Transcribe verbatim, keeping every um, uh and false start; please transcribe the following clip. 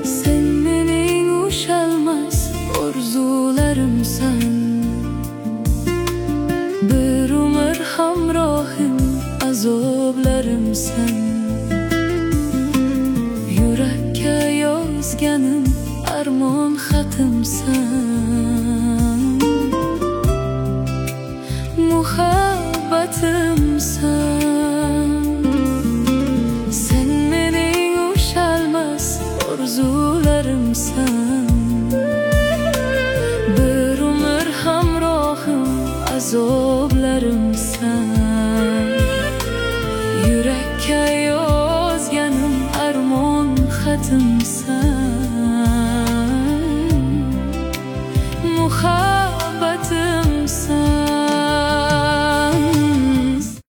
Sen mening ushalmas orzularimsan, bir umr hamrohim azoblarimsan. Yurakka yozganim armon xatimsan, muhabbatimsan. Sen mening ushalmas orzularimsan, bir umr hamrohim azoblarimsan. Yurakka yozganim armon xatimsan.